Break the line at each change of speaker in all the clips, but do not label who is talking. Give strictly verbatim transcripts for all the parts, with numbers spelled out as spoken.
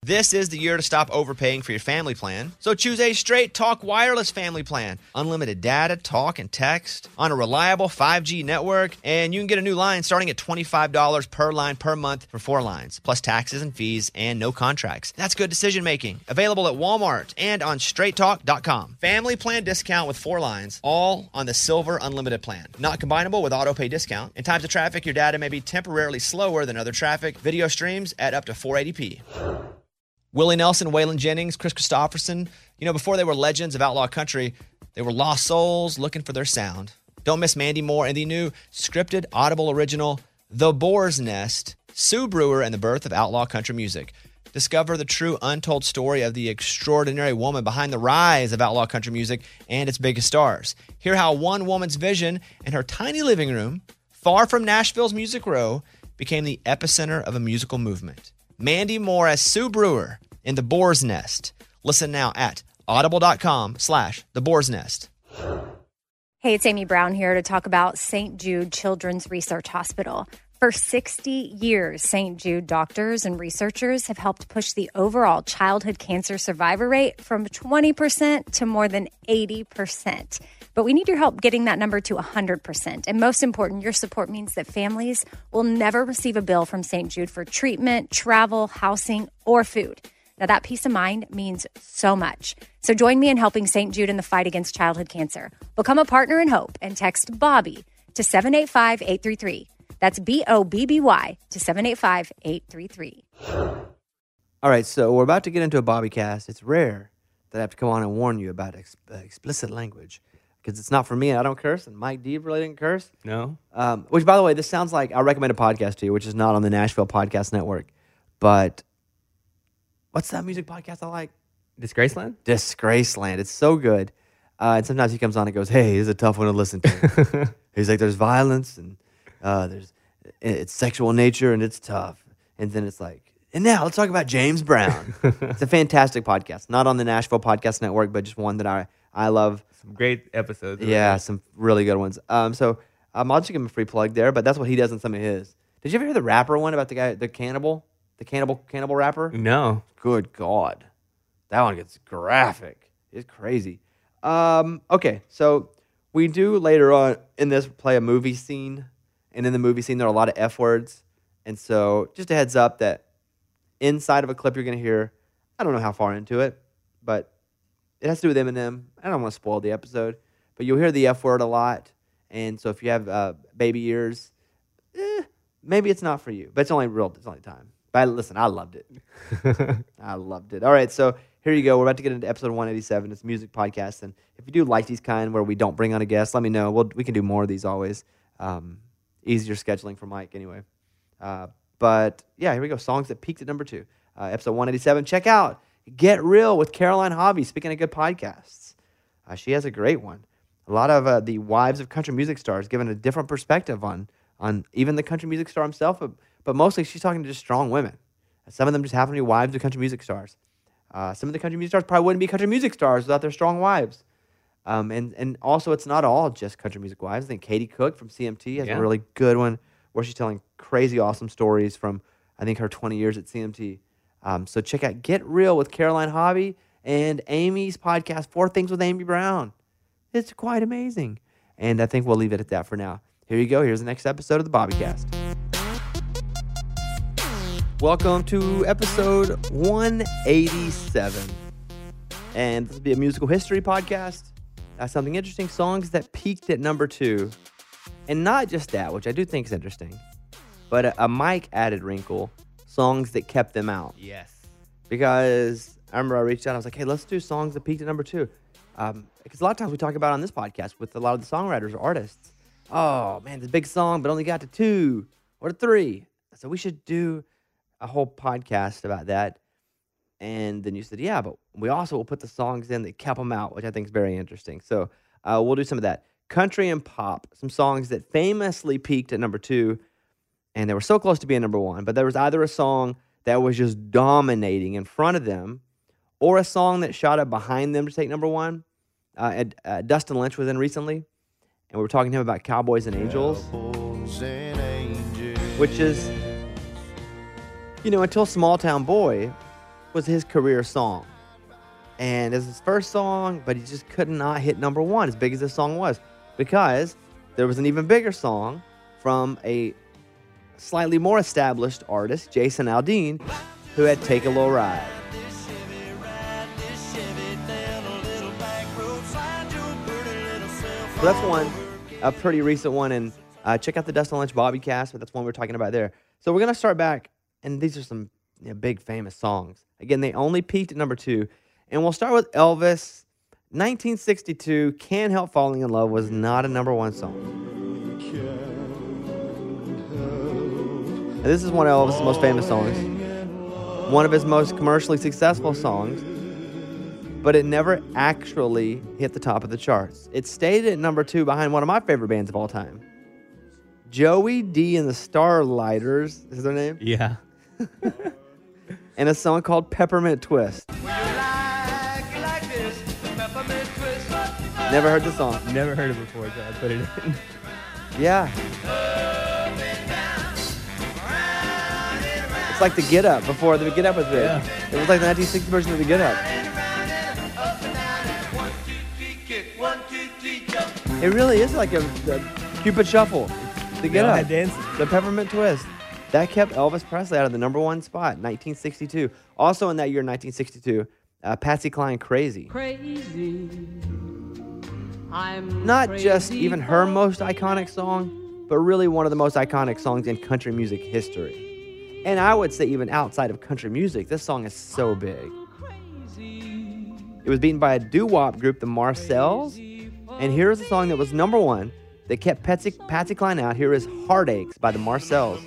This is the year to stop overpaying for your family plan. So choose a Straight Talk Wireless family plan. Unlimited data, talk, and text on a reliable five G network. And you can get a new line starting at twenty-five dollars per line per month for four lines, plus taxes and fees and no contracts. That's good decision making. Available at Walmart and on straight talk dot com. Family plan discount with four lines, all on the Silver Unlimited plan. Not combinable with auto pay discount. In times of traffic, your data may be temporarily slower than other traffic. Video streams at up to four eighty p. Willie Nelson, Waylon Jennings, Chris Christopherson, you know, before they were legends of outlaw country, they were lost souls looking for their sound. Don't miss Mandy Moore and the new scripted Audible original, The Boar's Nest, Sue Brewer and the Birth of Outlaw Country Music. Discover the true untold story of the extraordinary woman behind the rise of outlaw country music and its biggest stars. Hear how one woman's vision in her tiny living room, far from Nashville's Music Row, became the epicenter of a musical movement. Mandy Moore as Sue Brewer in The Boar's Nest. Listen now at audible.com slash The Boar's Nest.
Hey, it's Amy Brown here to talk about Saint Jude Children's Research Hospital. For sixty years, Saint Jude doctors and researchers have helped push the overall childhood cancer survivor rate from twenty percent to more than eighty percent. But we need your help getting that number to one hundred percent. And most important, your support means that families will never receive a bill from Saint Jude for treatment, travel, housing, or food. Now, that peace of mind means so much. So join me in helping Saint Jude in the fight against childhood cancer. Become a partner in hope and text Bobby to seven eight five, eight three three. That's B O B B Y to seven eight five, eight three three.
All right, so we're about to get into a Bobby cast. It's rare that I have to come on and warn you about ex- uh, explicit language because it's not for me. I don't curse, and Mike D really didn't curse.
No.
Um, which, by the way, this sounds like I recommend a podcast to you, which is not on the Nashville Podcast Network. But what's that music podcast I like?
Disgraceland?
Disgraceland. It's so good. Uh, and sometimes he comes on and goes, hey, this is a tough one to listen to. He's like, there's violence and uh, there's it's sexual nature and it's tough. And then it's like, and now let's talk about James Brown. It's a fantastic podcast. Not on the Nashville Podcast Network, but just one that I, I love.
Some great episodes.
Yeah, right? Some really good ones. Um, so um, I'll just give him a free plug there, but that's what he does in some of his. Did you ever hear the rapper one about the guy, the cannibal? The cannibal cannibal rapper?
No.
Good God. That one gets graphic. It's crazy. Um, okay, so we do later on in this play a movie scene. And in the movie scene, there are a lot of F words. And so just a heads up that inside of a clip you're going to hear, I don't know how far into it, but it has to do with Eminem. I don't want to spoil the episode, but you'll hear the F word a lot. And so if you have uh, baby ears, eh, maybe it's not for you. But it's only real, it's only time. But listen, I loved it. I loved it. All right, so here you go. We're about to get into episode one eighty-seven. It's a music podcast. And if you do like these kind where we don't bring on a guest, let me know. We'll, we can do more of these always. Um, easier scheduling for Mike anyway. Uh, but yeah, here we go. Songs that peaked at number two. Uh, episode one eighty-seven. Check out Get Real with Caroline Hobby. Speaking of good podcasts, uh, she has a great one. A lot of uh, the wives of country music stars giving a different perspective on on even the country music star himself, but, but mostly she's talking to just strong women. Some of them just happen to be wives of country music stars. Uh, some of the country music stars probably wouldn't be country music stars without their strong wives. Um, and, and also, it's not all just country music wives. I think Katie Cook from C M T has
yeah.
a really good one where she's telling crazy awesome stories from, I think, her twenty years at C M T. Um, so check out Get Real with Caroline Hobby and Amy's podcast, Four Things with Amy Brown. It's quite amazing. And I think we'll leave it at that for now. Here you go. Here's the next episode of the Bobbycast. Welcome to episode one eighty-seven. And this will be a musical history podcast. Uh, something interesting, songs that peaked at number two. And not just that, which I do think is interesting, but a, a Mike added wrinkle, songs that kept them out.
Yes.
Because I remember I reached out, I was like, hey, let's do songs that peaked at number two. Um, because a lot of times we talk about on this podcast with a lot of the songwriters or artists, oh, man, it's a big song, but only got to two or three. So we should do a whole podcast about that. And then you said, yeah, but we also will put the songs in that kept them out, which I think is very interesting. So uh, we'll do some of that. Country and pop, some songs that famously peaked at number two, and they were so close to being number one, but there was either a song that was just dominating in front of them or a song that shot up behind them to take number one. Uh, and, uh, Dustin Lynch was in recently, and we were talking to him about Cowboys and Angels, Cowboys and Angels. Which is, you know, until Small Town Boy, was his career song. And it's his first song, but he just could not hit number one as big as this song was. Because there was an even bigger song from a slightly more established artist, Jason Aldean, who had Take a Little Ride. So that's one, a pretty recent one. And uh, check out the Dustin Lynch Bobby cast, but that's one we're talking about there. So we're going to start back, and these are some you know, big famous songs. Again, they only peaked at number two. And we'll start with Elvis. nineteen sixty-two, Can't Help Falling in Love was not a number one song. And this is one of Elvis' most famous songs. One of his most commercially successful songs. But it never actually hit the top of the charts. It stayed at number two behind one of my favorite bands of all time. Joey D and the Starlighters is their name?
Yeah.
And a song called Peppermint Twist. Never heard the song.
Never heard it before, so I put it in.
Yeah. It's like the Get Up before the Get Up was big.
Yeah.
It was like the nineteen sixty version of the Get Up. It really is like a, a Cupid Shuffle. The Get Up. The Peppermint Twist. That kept Elvis Presley out of the number one spot, nineteen sixty-two. Also in that year, nineteen sixty-two, uh, Patsy Cline, Crazy.
Crazy. I'm
Not
crazy
just even her
for
most iconic song, but really one of the most iconic songs in country music history. And I would say even outside of country music, this song is so big. It was beaten by a doo-wop group, the Marcells. And here's a song that was number one that kept Patsy, Patsy Cline out. Here is Heartaches by the Marcells.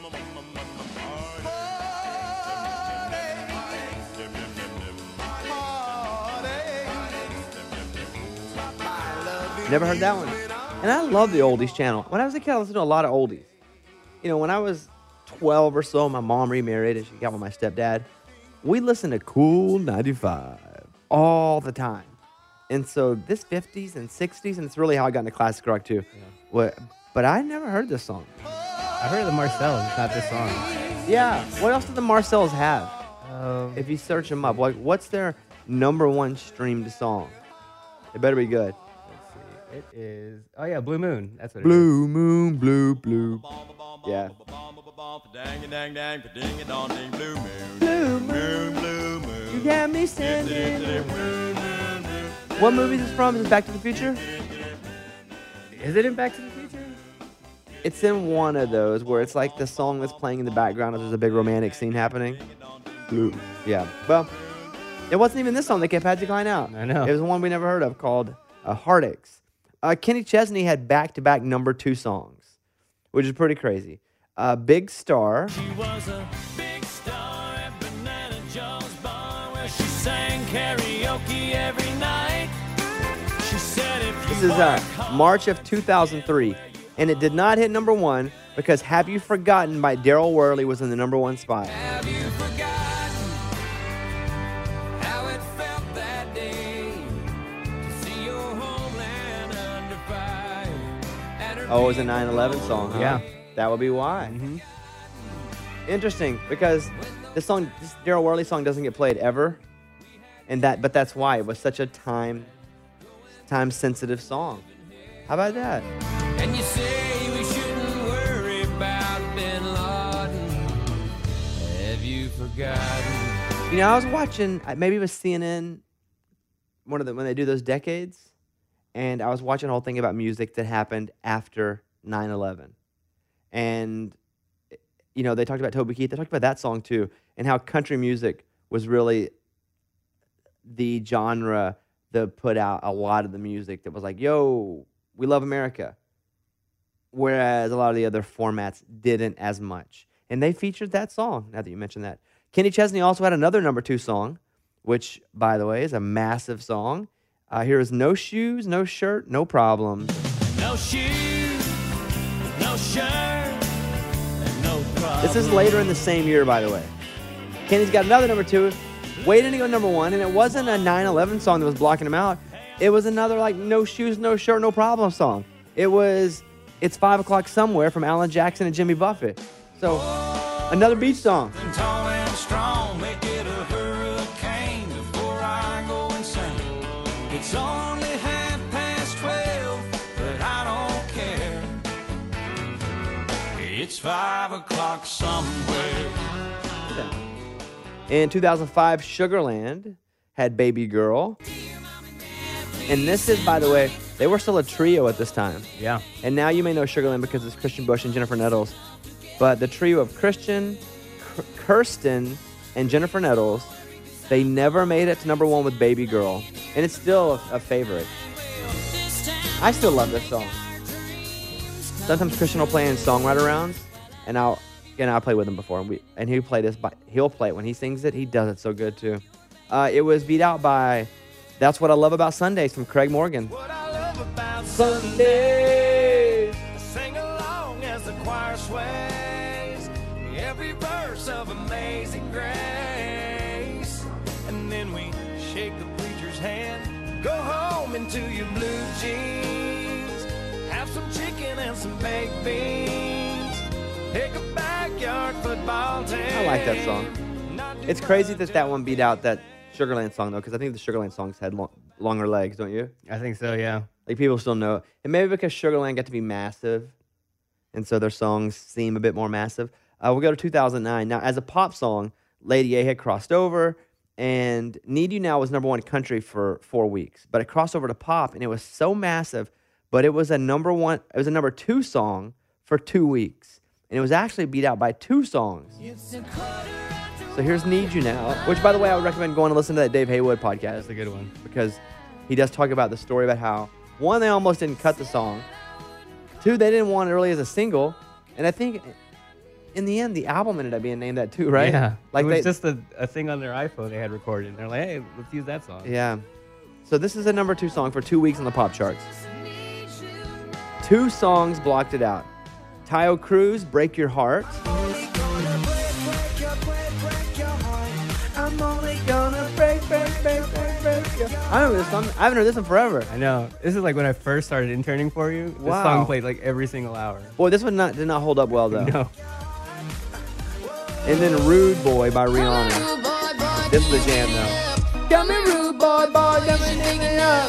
Never heard that one. And I love the oldies channel. When I was a kid, I listened to a lot of oldies. You know, when I was twelve or so, my mom remarried and she got with my stepdad. We listened to Cool ninety-five all the time. And so this fifties and sixties, and it's really how I got into classic rock too. Yeah. What, but I never heard this song.
I heard the Marcells, it's not this song.
Yeah. What else do the Marcells have?
Um,
If you search them up, like what's their number one streamed song? It better be good.
It is, oh yeah, Blue Moon. That's what it
Blue moon, blue, blue. Yeah. Blue moon, you got me standing. What movie is this from? Is it Back to the Future?
is. Is it in Back to the Future?
It's in one of those where it's like the song that's playing in the background as there's a big romantic scene happening. Blue. Yeah. Well, it wasn't even this song that kept Patsy Cline out.
I know.
It was one we never heard of called uh, Heartaches. Uh, Kenny Chesney had back-to-back number two songs, which is pretty crazy. Uh, Big Star.
She was a big star at Banana Joe's bar where she sang karaoke every night. She said if you
This is uh, March of two thousand three, and it did not hit number one because Have You Forgotten by Daryl Worley was in the number one spot.
have you forgotten how it felt that day to see your homeland under fire? And her
Oh, it was a nine eleven song, huh?
Yeah.
That would be why.
Mm-hmm.
Interesting, because this song, this Daryl Worley song doesn't get played ever, and that, but that's why it was such a time, time-sensitive song. How about that?
And you say we shouldn't worry about Bin Laden. Have you forgotten?
You know, I was watching, uh, maybe it was C N N, one of the when they do those decades, and I was watching a whole thing about music that happened after nine eleven. And, you know, they talked about Toby Keith. They talked about that song, too, and how country music was really the genre that put out a lot of the music that was like, yo, we love America. Whereas a lot of the other formats didn't as much. And they featured that song, now that you mentioned that. Kenny Chesney also had another number two song, which, by the way, is a massive song. Uh, here is No Shoes, No Shirt, No Problems.
No shoes, no shirt, and no problem.
This is later in the same year, by the way. Kenny's got another number two, waiting to go number one, and it wasn't a nine eleven song that was blocking him out. It was another, like, No Shoes, No Shirt, No Problem song. It was It's five o'clock Somewhere from Alan Jackson and Jimmy Buffett. So, another beach song.
Tall and strong, make it a hurry five o'clock somewhere.
In two thousand five, Sugarland had Baby Girl. And this is, by the way, they were still a trio at this time.
Yeah.
And now you may know Sugarland because it's Christian Bush and Jennifer Nettles. But the trio of Christian, K- Kirsten, and Jennifer Nettles, they never made it to number one with Baby Girl. And it's still a, a favorite. I still love this song. Sometimes Christian will play in songwriter rounds, and I'll and I'll play with him before. And, we, and he'll play this, but he'll play it when he sings it. He does it so good too. Uh, it was beat out by "That's What I Love About Sundays" from Craig Morgan.
What I love about Sundays, sing along as the choir sways, every verse of Amazing Grace, and then we shake the preacher's hand, go home into your blue jeans, have some chicken and some baked beans, pick a backyard football team.
I like that song. It's crazy that that one beat out that Sugarland song, though, because I think the Sugarland songs had lo- longer legs, don't you?
I think so, yeah.
Like, people still know it. And maybe because Sugarland got to be massive, and so their songs seem a bit more massive. Uh, we'll go to two thousand nine. Now, as a pop song, Lady A had crossed over, and Need You Now was number one country for four weeks. But it crossed over to pop, and it was so massive, but it was a number one, it was a number two song for two weeks. And it was actually beat out by two songs. So here's Need You Now, which, by the way, I would recommend going to listen to that Dave Haywood podcast.
That's a good one.
Because he does talk about the story about how, one, they almost didn't cut the song. Two, they didn't want it really as a single. And I think in the end, the album ended up being named that too, right?
Yeah.
Like
it was
they,
just a, a thing on their iPhone they had recorded. And they're like, hey, let's use that song.
Yeah. So this is a number two song for two weeks on the pop charts. Two songs blocked it out. Tayo Cruz, Break Your Heart. I'm only gonna break, break, break, break, break your heart. I remember this song. I haven't heard this one forever.
I know. This is like when I first started interning for you. This
Wow.
song played like every single hour.
Boy, this one not, did not hold up well, though.
No.
And then Rude Boy by Rihanna. This is the jam, though. Come here, rude boy, boy, come and dig it up.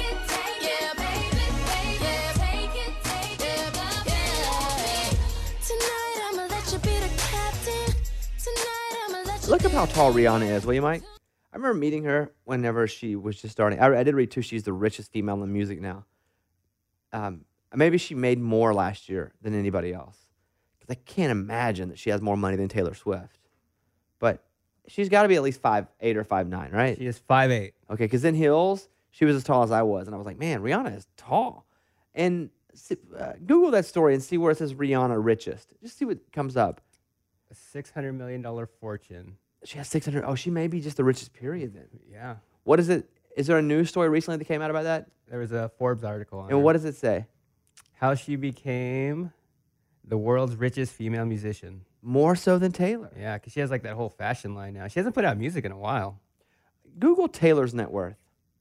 Look up how tall Rihanna is, will you, Mike? I remember meeting her whenever she was just starting. I, I did read, too, she's the richest female in music now. Um, maybe she made more last year than anybody else. Because I can't imagine that she has more money than Taylor Swift. But she's got to be at least five eight or five nine, right?
She is five eight.
Okay, because in Hills, she was as tall as I was. And I was like, man, Rihanna is tall. And uh, Google that story and see where it says Rihanna richest. Just see what comes up.
A six hundred million dollars fortune.
She has six hundred. Oh, she may be just the richest period then.
Yeah.
What is it? Is there a news story recently that came out about that?
There was a Forbes article on
And
her.
what does it say?
How she became the world's richest female musician.
More so than Taylor.
Yeah, because she has like that whole fashion line now. She hasn't put out music in a while.
Google Taylor's net worth.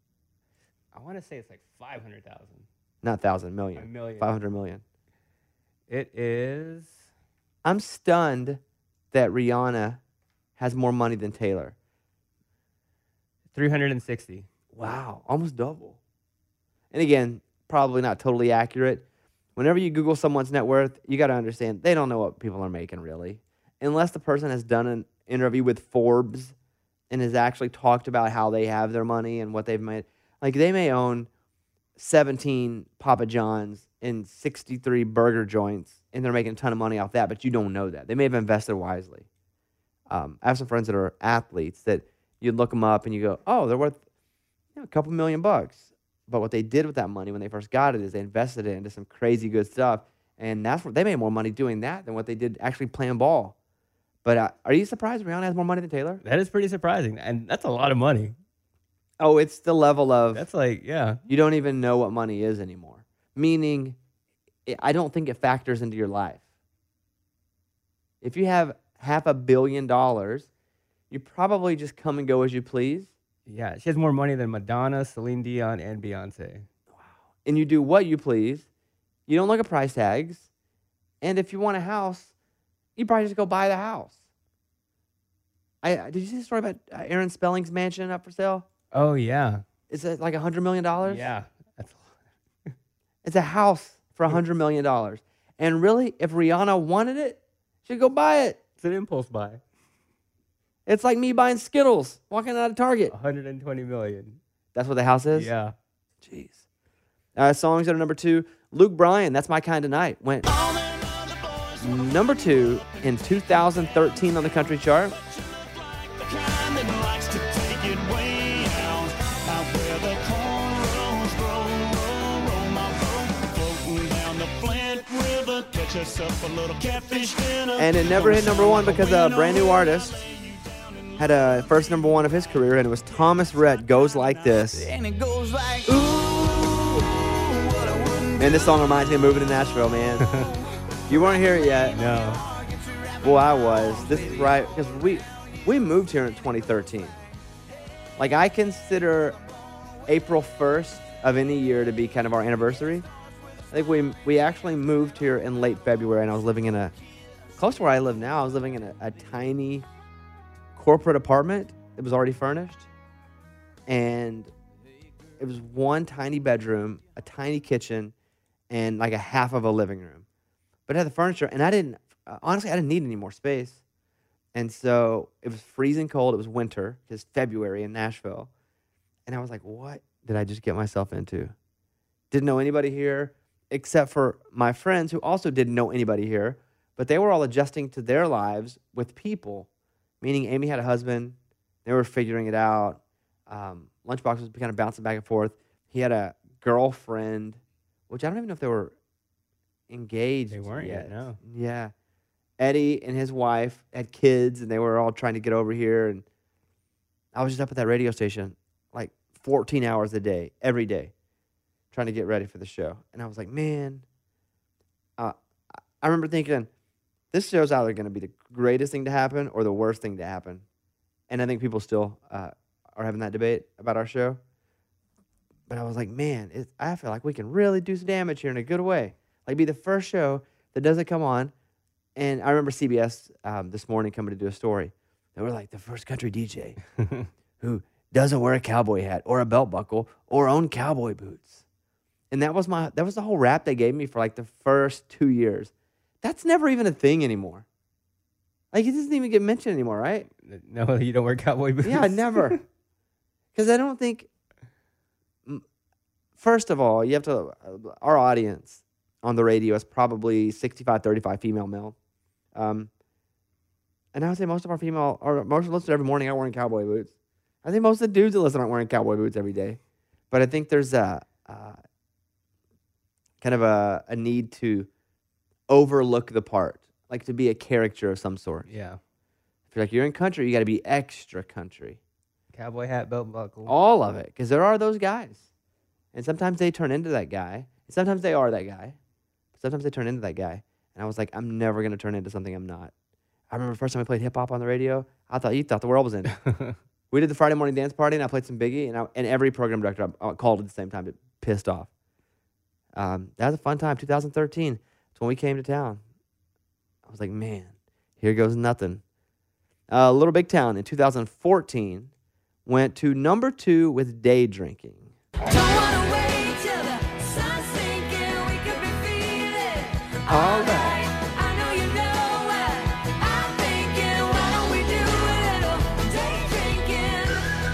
I want to say it's like five hundred thousand.
Not thousand, million.
A million.
five hundred million.
It is
I'm stunned that Rihanna has more money than Taylor.
three hundred sixty.
Wow, almost double. And again, probably not totally accurate. Whenever you Google someone's net worth, you got to understand they don't know what people are making really. Unless the person has done an interview with Forbes and has actually talked about how they have their money and what they've made. Like they may own seventeen Papa John's and sixty-three burger joints and they're making a ton of money off that, but you don't know that. They may have invested wisely. Um, I have some friends that are athletes that you look them up and you go, oh, they're worth you know, a couple million bucks. But what they did with that money when they first got it is they invested it into some crazy good stuff. And that's what they made more money doing that than what they did actually playing ball. But uh, are you surprised Rihanna has more money than Taylor?
That is pretty surprising. And that's a lot of money.
Oh, it's the level of
That's like, yeah.
you don't even know what money is anymore. Meaning, I don't think it factors into your life. If you have half a billion dollars, you probably just come and go as you please.
Yeah, she has more money than Madonna, Celine Dion, and Beyonce.
And you do what you please. You don't look at price tags. And if you want a house, you probably just go buy the house. I Did you see the story about uh, Aaron Spelling's mansion up for sale?
Oh, yeah.
Is it like one hundred million dollars?
Yeah. That's
It's a house for one hundred million dollars. And really, if Rihanna wanted it, she'd go buy it.
It's an impulse buy.
It's like me buying Skittles, walking out of Target.
one hundred twenty million.
That's what the house is?
Yeah.
Jeez. Uh, songs that are number two. Luke Bryan, That's My Kind of Night, went number two in two thousand thirteen on the country chart.
The kind that likes to take it way out, out where the cornrows grow, roll, roll my boat, floating down the Flint River, catch yourself a little catfish dinner.
And it never hit number one because a brand new artist had a first number one of his career, and it was Thomas Rhett, Goes Like This.
And it goes like, ooh, what I wouldn't
And this song reminds me of moving to Nashville, man. You weren't here yet.
No.
Well, I was. This is right, because we we moved here in twenty thirteen. Like, I consider April first of any year to be kind of our anniversary. I think we we actually moved here in late February, and I was living in a, close to where I live now, I was living in a, a tiny corporate apartment. It was already furnished. And it was one tiny bedroom, a tiny kitchen, and like a half of a living room. But it had the furniture, and I didn't, uh, honestly, I didn't need any more space. And so it was freezing cold. It was winter, because February in Nashville. And I was like, what did I just get myself into? Didn't know anybody here, except for my friends who also didn't know anybody here. But they were all adjusting to their lives with people, meaning Amy had a husband. They were figuring it out. Um, Lunchbox was kind of bouncing back and forth. He had a girlfriend, which I don't even know if they were engaged
They weren't yet, no.
Yeah. Eddie and his wife had kids, and they were all trying to get over here. And I was just up at that radio station like fourteen hours a day, every day, trying to get ready for the show. And I was like, man, uh, I remember thinking, this show's either going to be the greatest thing to happen or the worst thing to happen. And I think people still uh, are having that debate about our show. But I was like, man, it, I feel like we can really do some damage here in a good way. Like, be the first show that doesn't come on. And I remember C B S um, this morning coming to do a story. They were like, the first country D J who doesn't wear a cowboy hat or a belt buckle or own cowboy boots. And that was my that was the whole rap they gave me for like the first two years. That's never even a thing anymore. Like, it doesn't even get mentioned anymore, right?
No, you don't wear cowboy boots?
Yeah, never. Because I don't think, first of all, you have to, our audience on the radio is probably sixty-five thirty-five female male. Um, and I would say most of our female, or most of listeners every morning are wearing cowboy boots. I think most of the dudes that listen aren't wearing cowboy boots every day. But I think there's a, uh, kind of a, a need to overlook the part, like to be a character of some sort.
Yeah.
If you're like, you're in country, you got to be extra country.
Cowboy hat, belt buckle.
All of it, because there are those guys. And sometimes they turn into that guy. And sometimes they are that guy. But sometimes they turn into that guy. And I was like, I'm never going to turn into something I'm not. I remember the first time I played hip-hop on the radio, I thought you thought the world was in. We did the Friday morning dance party, and I played some Biggie, and, I, and every program director I, I called at the same time, it pissed off. Um, that was a fun time, two thousand thirteen. That's when we came to town. I was like, man, here goes nothing. Uh, Little Big Town in two thousand fourteen went to number two with Day Drinking.
Don't wanna wait till the sun's sinking, we could be feeling
All right.
I know you know what I'm thinking. Why don't we do a little day drinking?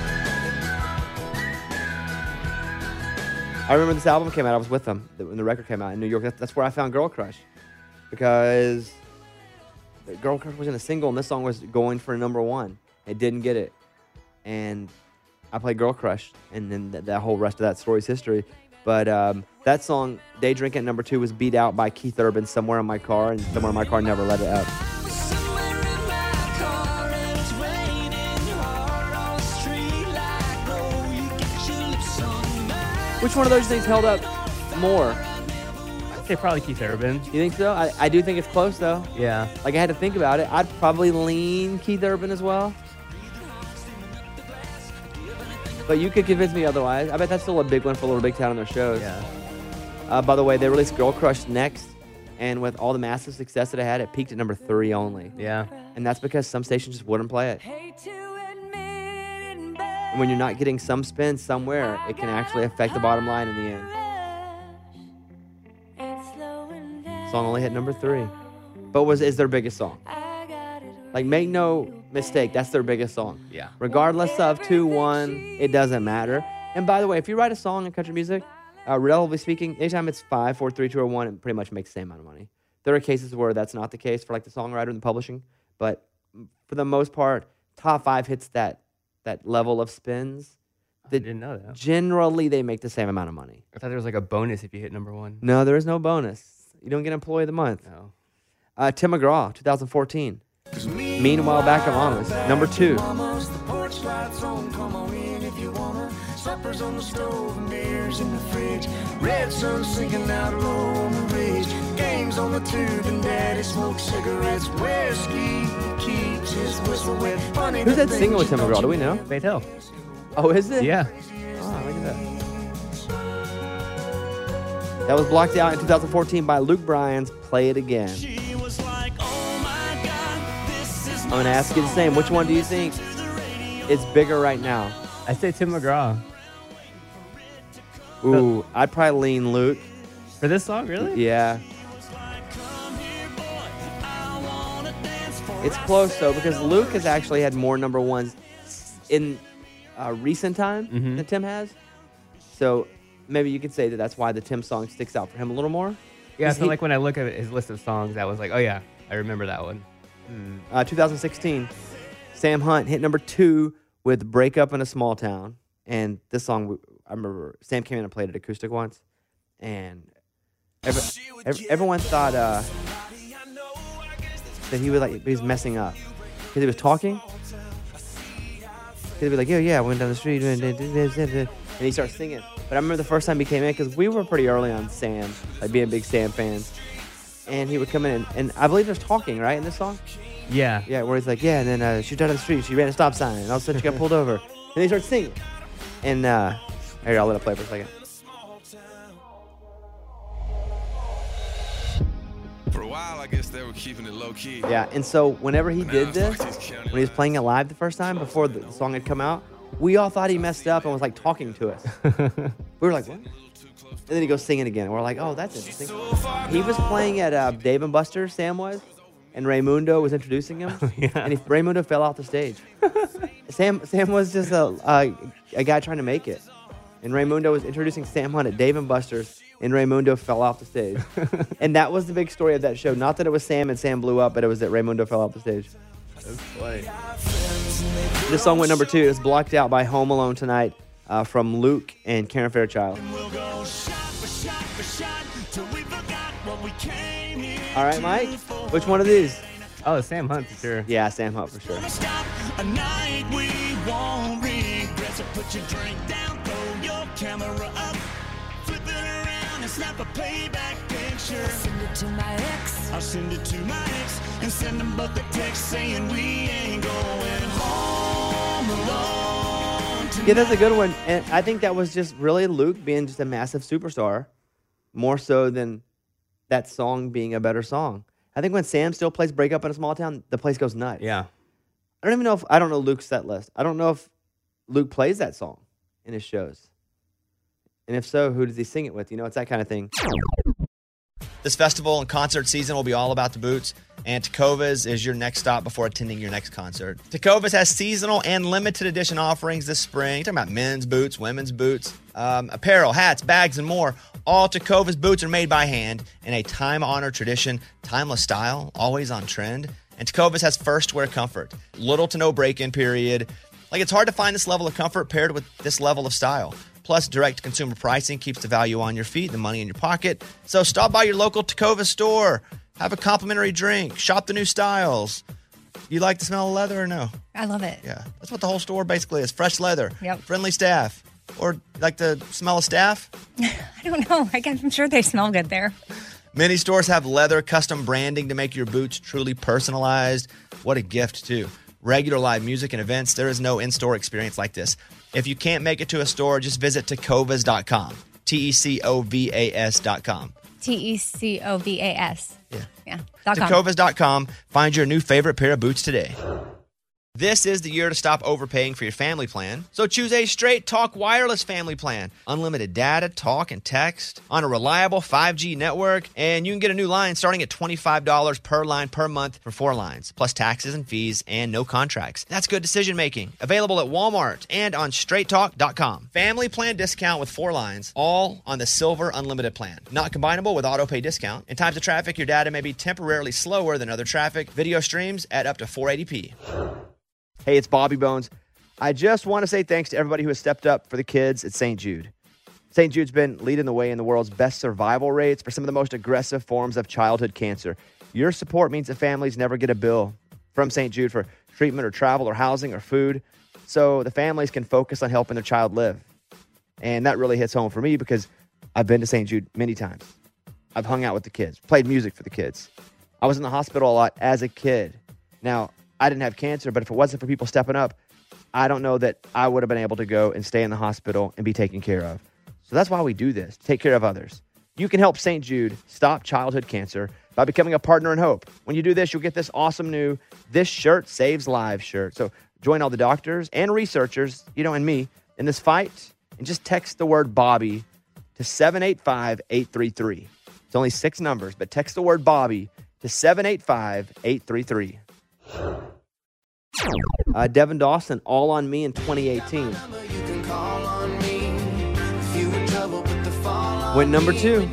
I remember this album came out. I was with them when the record came out in New York. That's, that's where I found Girl Crush, because Girl Crush was in a single, and this song was going for number one. It didn't get it, and I played Girl Crush, and then th- that whole rest of that story's history. But um, that song, Day Drinking at number two, was beat out by Keith Urban, Somewhere in My Car, and Somewhere in My Car never let it up.
Somewhere in my car and it's raining hard on the street like, oh, you got your lips on mine.
Which one of those things held up more?
I'd say probably Keith Urban.
You think so? I, I do think it's close, though.
Yeah.
Like, I had to think about it. I'd probably lean Keith Urban as well. But you could convince me otherwise. I bet that's still a big one for Little Big Town on their shows.
Yeah.
Uh, by the way, they released Girl Crush next, and with all the massive success that it had, it peaked at number three only.
Yeah.
And that's because some stations just wouldn't play it.
Hate to admit it,
And when you're not getting some spin somewhere, it can actually affect the bottom line in the end.
but
song only hit number three, but was is their biggest song. Like, make no mistake, that's their biggest song.
Yeah.
Regardless of two, one, it doesn't matter. And by the way, if you write a song in country music, uh, relatively speaking, anytime it's five, four, three, two, or one, it pretty much makes the same amount of money. There are cases where that's not the case for like the songwriter and the publishing, but for the most part, top five hits that that level of spins.
I didn't know that.
Generally, they make the same amount of money.
I thought there was like a bonus if you hit number one.
No, there is no bonus. You don't get Employee of the Month.
No.
Uh, Tim McGraw, two thousand fourteen. Meanwhile, back on Mamas, number two.
Mamas, the porch lights on, come on in if you wanna. Suppers on the stove and beers in the fridge. Red sun sinking out low on the ridge. Games on the tube and daddy smokes cigarettes. Whiskey keeps his whistle wet. Funny
Who's
the
that singing with
things
Tim
you
McGraw? Do
don't
we know?
Faith Hill.
Oh, is it?
Yeah.
Oh, look at that. That was blocked out in two thousand fourteen by Luke Bryan's Play It Again.
She was like, oh my God, this is
I'm going to ask you the same. Which one do you think is bigger right now?
I say Tim McGraw.
Ooh, I'd probably lean Luke.
For this song, really?
Yeah. It's close, though, because Luke has actually had more number ones in uh, recent time
Mhm.
than Tim has. So maybe you could say that that's why the Tim song sticks out for him a little more.
Yeah, I
Is
feel
he-
like when I look at his list of songs, I was like, oh yeah, I remember that one.
Uh, two thousand sixteen, Sam Hunt hit number two with Break Up in a Small Town. And this song, I remember Sam came in and played it acoustic once. And every, every, everyone thought uh, that he was like, he was messing up. Because he was talking. He'd be like, yeah, yeah, I went down the street. And he starts singing. But I remember the first time he came in, because we were pretty early on Sam, like being big Sam fans. And he would come in, and, and I believe there's talking, right, in this song?
Yeah.
Yeah, where he's like, yeah, and then uh, she got down the street, she ran a stop sign, and all of a sudden she got pulled over. And he starts singing. And uh, here, I'll let it play for a second.
For a while, I guess they were keeping it low key.
Yeah, and so whenever he
Now
did
it's like
this,
he's counting
when he was
live.
playing it live the first time, before the song had come out, we all thought he messed up and was like talking to us. We were like, what? And then he goes singing again. We're like, oh, that's interesting. He was playing at uh, Dave and Buster's, Sam was, and Raymundo was introducing him.
Yeah.
And he, Raymundo fell off the stage. Sam Sam was just a, a, a guy trying to make it. And Raymundo was introducing Sam Hunt at Dave and Buster's, and Raymundo fell off the stage. And that was the big story of that show. Not that it was Sam and Sam blew up, but it was that Raymundo fell off the stage.
That's funny.
This song went number two. It was blocked out by Home Alone Tonight uh, from Luke and Karen Fairchild.
We'll go shot for shot for shot till we forgot what we came here
All right, Mike, which one of these?
Oh, Sam Hunt for sure.
Yeah, Sam Hunt for sure.
to stop a night we won't regret. So put your drink down, throw your camera up, flip it around and snap a playback picture.
Send it to my ex.
I'll send it to my ex and send them both a text saying we ain't going home alone tonight.
Yeah, that's a good one. And I think that was just really Luke being just a massive superstar, more so than that song being a better song. I think when Sam still plays Break Up in a Small Town, the place goes nuts.
Yeah.
I don't even know if, I don't know Luke's set list. I don't know if Luke plays that song in his shows. And if so, who does he sing it with? You know, it's that kind of thing.
This festival and concert season will be all about the boots, and Tecovas is your next stop before attending your next concert. Tecovas has seasonal and limited edition offerings this spring. You're talking about men's boots, women's boots, um, apparel, hats, bags, and more. All Tecovas boots are made by hand in a time-honored tradition, timeless style, always on trend. And Tecovas has first wear comfort, little to no break-in period. Like, it's hard to find this level of comfort paired with this level of style. Plus, direct consumer pricing keeps the value on your feet, the money in your pocket. So stop by your local Tecovas store, have a complimentary drink, shop the new styles. You like the smell of leather or no?
I love it.
Yeah, that's what the whole store basically is. Fresh leather,
Yep.
friendly staff, or like the smell of staff.
I don't know. I guess I'm sure they smell good there.
Many stores have leather custom branding to make your boots truly personalized. What a gift, too. Regular live music and events, there is no in-store experience like this. If you can't make it to a store, just visit tecovas dot com. T E C O V A S dot com.
T E C O V A S.
Yeah.
Yeah. Dot com.
tecovas dot com. Find your new favorite pair of boots today. This is the year to stop overpaying for your family plan. So choose a Straight Talk Wireless family plan. Unlimited data, talk, and text on a reliable five G network. And you can get a new line starting at twenty-five dollars per line per month for four lines, plus taxes and fees and no contracts. That's good decision making. Available at Walmart and on straight talk dot com. Family plan discount with four lines, all on the Silver Unlimited plan. Not combinable with auto pay discount. In times of traffic, your data may be temporarily slower than other traffic. Video streams at up to four eighty p.
Hey, it's Bobby Bones. I just want to say thanks to everybody who has stepped up for the kids at Saint Jude. Saint Jude's been leading the way in the world's best survival rates for some of the most aggressive forms of childhood cancer. Your support means that families never get a bill from Saint Jude for treatment or travel or housing or food, so the families can focus on helping their child live. And that really hits home for me because I've been to Saint Jude many times. I've hung out with the kids, played music for the kids. I was in the hospital a lot as a kid. Now, I didn't have cancer, but if it wasn't for people stepping up, I don't know that I would have been able to go and stay in the hospital and be taken care of. So that's why we do this, take care of others. You can help Saint Jude stop childhood cancer by becoming a partner in hope. When you do this, you'll get this awesome new This Shirt Saves Lives shirt. So join all the doctors and researchers, you know, and me in this fight, and just text the word Bobby to seven eight five, eight three three. It's only six numbers, but text the word Bobby to seven eight five, eight three three. Uh, Devin Dawson, All on Me in twenty eighteen. Went number two.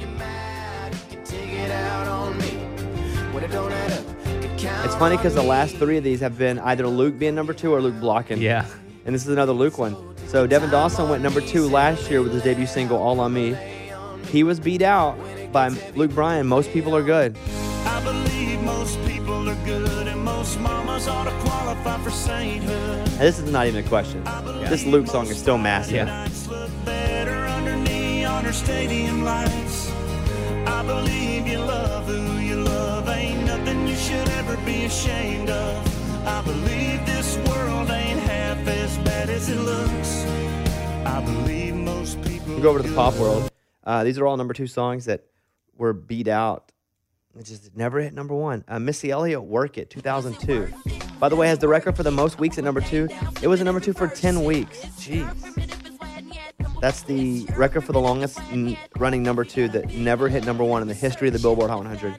It's funny because the last three of these have been either Luke being number two or Luke blocking.
Yeah.
And this is another Luke one. So Devin Dawson went number two last year with his debut single, All on Me. He was beat out by Luke Bryan, Most People Are Good.
I believe most people are good and most mamas ought to qualify for sainthood.
Now, this is not even a question. This Luke song is still massive.
Yeah.
Nights look better under neon or stadium lights. I believe you love who you love. Ain't nothing you should ever be ashamed of. I believe this world ain't half as bad as it looks. I believe most people.
We'll go over to the pop world. Uh, these are all number two songs that were beat out. It just never hit number one. Uh, Missy Elliott, Work It, two thousand two. By the way, has the record for the most weeks at number two. It was at number two for ten weeks. Jeez. That's the record for the longest n- running number two that never hit number one in the history of the Billboard Hot one hundred.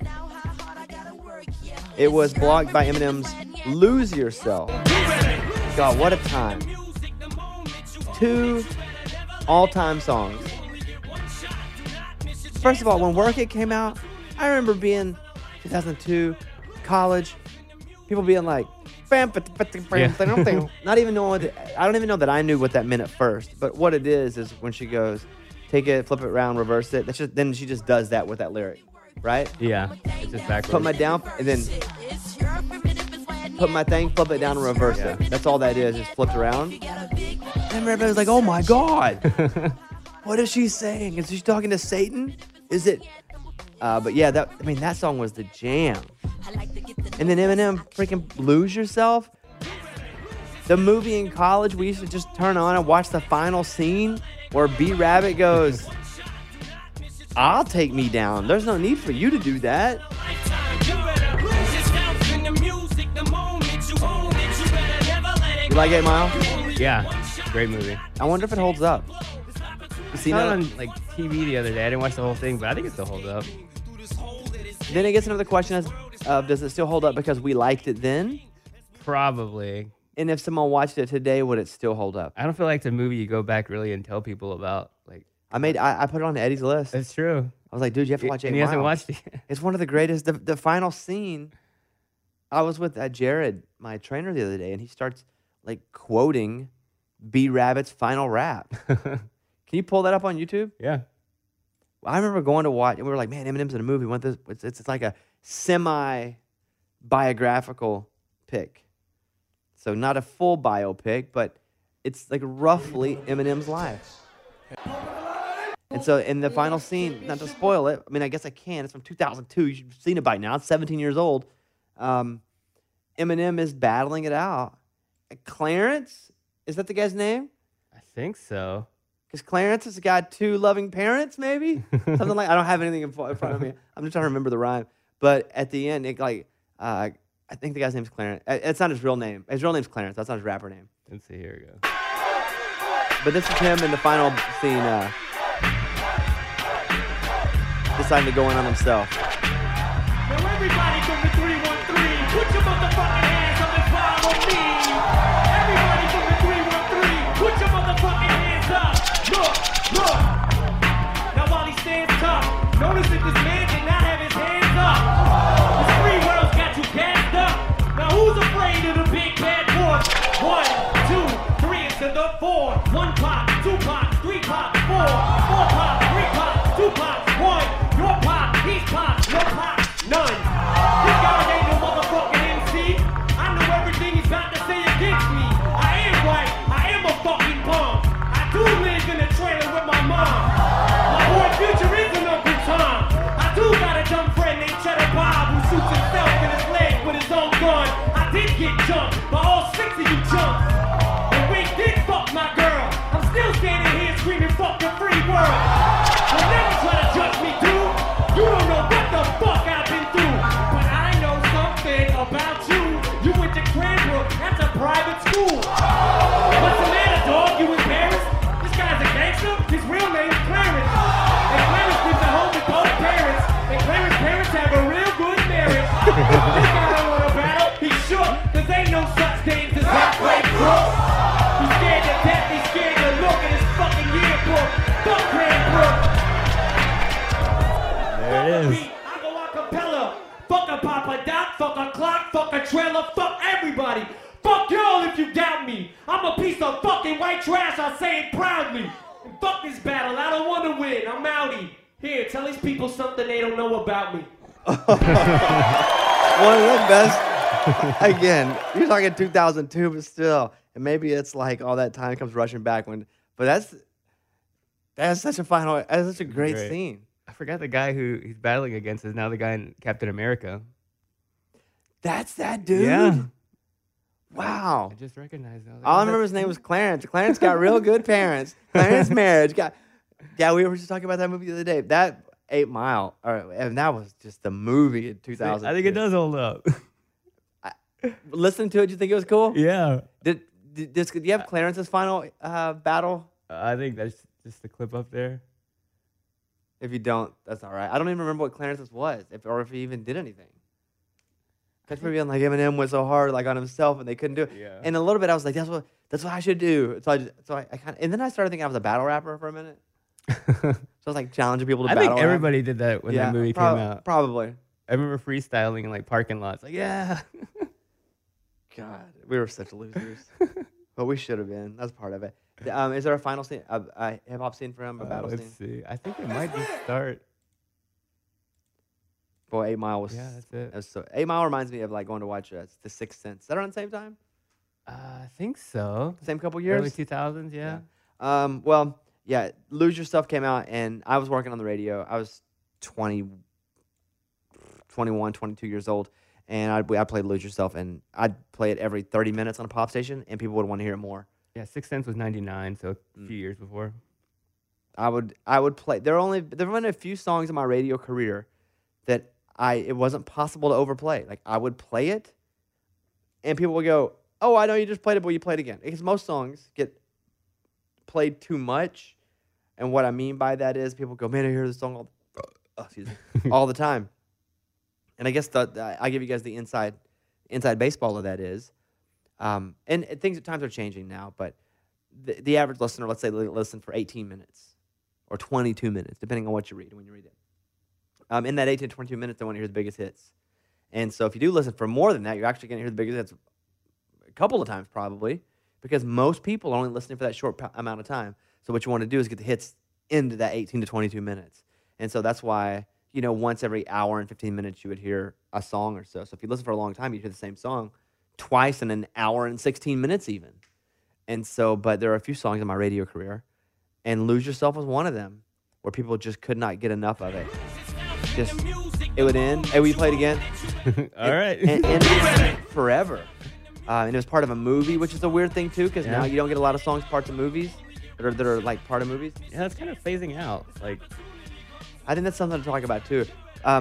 It was blocked by Eminem's Lose Yourself. God, what a time. Two all-time songs. First of all, when Work It came out, I remember being two thousand two, college, people being like, bam, ba- ba- ba- bam, bam, bam. Not even knowing what the, I don't even know that I knew what that meant at first. But what it is is when she goes, take it, flip it around, reverse it. That's just then she just does that with that lyric, right?
Yeah. It's just backwards.
Put my down and then put my thing, flip it down and reverse
Yeah.
it. That's all that is, is flipped around. And everybody's like, oh my God, what is she saying? Is she talking to Satan? Is it? Uh, but yeah, that I mean that song was the jam. And then Eminem, freaking Lose Yourself. The movie in college, we used to just turn on and watch the final scene where B Rabbit goes, I'll take me down. There's no need for you to do that. You like eight Mile?
Yeah. Great movie.
I wonder if it holds up. You
I
seen
saw it
that?
on like T V the other day. I didn't watch the whole thing, but I think it still holds up.
Then it gets another question as of does it still hold up because we liked it then?
Probably.
And if someone watched it today, would it still hold up?
I don't feel like it's a movie you go back really and tell people about. Like,
I made I, I put it on Eddie's list.
it's true.
I was like, dude, you have to watch Eight
And he hasn't
Mile.
watched it yet.
It's one of the greatest. The, the final scene. I was with uh, Jared, my trainer, the other day, and he starts like quoting B Rabbit's final rap. Can you pull that up on YouTube?
Yeah.
I remember going to watch, and we were like, man, Eminem's in a movie. Want this? It's, it's, it's like a semi-biographical pick. So not a full biopic, but it's like roughly Eminem's life. And so in the final scene, not to spoil it, I mean, I guess I can. It's from two thousand two. You should have seen it by now. It's seventeen years old. Um, Eminem is battling it out. Clarence, is that the guy's name?
I think so.
Because Clarence has got two loving parents, maybe? Something like I don't have anything in fo- in front of me. I'm just trying to remember the rhyme. But at the end, it like uh, I think the guy's name's Clarence. Uh, It's not his real name. His real name's Clarence. That's not his rapper name.
Let's see. Here we go.
But this is him in the final scene, uh, deciding to go in on himself.
Now everybody from the three one three, put your motherfucking hands up and follow me. Everybody from the three one three, put your motherfucking hands up. Look, look. Now while he stands tough, notice that this man did not have his hands up. The three worlds got you gassed up. Now who's afraid of the big bad wolf? One, two, three into the four. One pop, two pop, three pop, four. Four pop, three pop, two pop, one. Your pop, he's pop, your pop, none. This guy ain't no motherfucking M C. I know everything he's got to say against me. I am right, I am a fucking bum. I do live in a trailer with my mom. My boy Future is an Uncle Tom. I do got a dumb friend named Cheddar Bob who shoots himself in his leg with his own gun. I did get jumped by all six of you chumps. And we did fuck my girl. I'm still standing here screaming fuck the free world. Don't never try to judge me, dude. You don't know what the fuck I've been through. But I know something about you. You went to Cranbrook, that's a private school. What's the matter, dog? You embarrassed? This guy's a gangster? His real name's Clarence. And Clarence lives at home with both parents. And Clarence's parents have a real good marriage. This guy don't want to battle. He's shook. Cause ain't no such thing as halfway crook. He's scared to death. He's scared to look at his fucking yearbook. Fuck Cranbrook.
There it is.
I go a cappella. Fuck a Papa Doc, fuck a clock, fuck a trailer, fuck everybody. Fuck y'all if you doubt me. I'm a piece of fucking white trash, I say it proudly. And fuck this battle, I don't want to win, I'm outie. Here, tell these people something they don't know about me.
One of the best. Again, you're talking two thousand two, but still. And maybe it's like all that time comes rushing back when. But that's that's such a final. That's such a great,
Great.
scene.
I forgot the guy who he's battling against is now the guy in Captain America.
That's that dude.
Yeah.
Wow.
I just recognized him.
All I remember his name was Clarence. Clarence got real good parents. Clarence marriage got. Yeah, we were just talking about that movie the other day. That Eight Mile, or, and that was just the movie in two thousand.
I think it does hold up.
Listen to it. Do you think it was cool?
Yeah.
Did, did, did, do you have Clarence's final uh, battle?
I think that's just the clip up there.
If you don't, that's all right. I don't even remember what Clarence's was, if or if he even did anything. That's for being like Eminem went so hard like on himself and they couldn't do it.
Yeah.
And a little bit, I was like, that's what that's what I should do. So I just, so I, I kind of, and then I started thinking I was a battle rapper for a minute. So I was like challenging people to
I
battle.
think
rap.
everybody did that when
yeah,
that movie
prob-
came out.
Probably.
I remember freestyling in like parking lots. Like, yeah.
God, we were such losers. But we should have been. That's part of it. Um, is there a final scene, a, a hip hop scene for him, a
Uh,
battle
let's
scene?
see. I think it might just start.
Boy, Eight Mile was.
Yeah, that's it.
that was so, Eight Mile reminds me of like going to watch uh, The Sixth Sense. Is that around the same time?
Uh, I think so.
Same couple years?
Early two thousands, yeah.
Um, well, yeah, Lose Your Stuff came out, and I was working on the radio. I was twenty, twenty-one, twenty-two years old, and I'd, I played Lose Yourself, and I'd play it every thirty minutes on a pop station, and people would want to hear it more.
Yeah, Sixth Sense was ninety-nine, so a
Mm.
few years before.
I would I would play. There were only there were only a few songs in my radio career that I it wasn't possible to overplay. Like I would play it, and people would go, "Oh, I know you just played it, but you played it again." Because most songs get played too much, and what I mean by that is people go, "Man, I hear this song all, oh, excuse me, all the time." And I guess the, the I give you guys the inside inside baseball of that is, um, and things at times are changing now, but the, the average listener, let's say, they listen for eighteen minutes. Or twenty-two minutes, depending on what you read and when you read it. Um, in that eighteen to twenty-two minutes, they want to hear the biggest hits. And so if you do listen for more than that, you're actually going to hear the biggest hits a couple of times probably, because most people are only listening for that short po- amount of time. So what you want to do is get the hits into that eighteen to twenty-two minutes. And so that's why, you know, once every hour and fifteen minutes, you would hear a song or so. So if you listen for a long time, you'd hear the same song twice in an hour and sixteen minutes even. And so, but there are a few songs in my radio career, and Lose Yourself was one of them, where people just could not get enough of it. Just, it would end. Hey, will you play it again?
All right.
And, and, and forever. Uh, and it was part of a movie, which is a weird thing, too, because
Yeah.
now you don't get a lot of songs parts of movies that are, that are like part of movies.
Yeah, it's kind of phasing out. Like,
I think that's something to talk about, too. Um,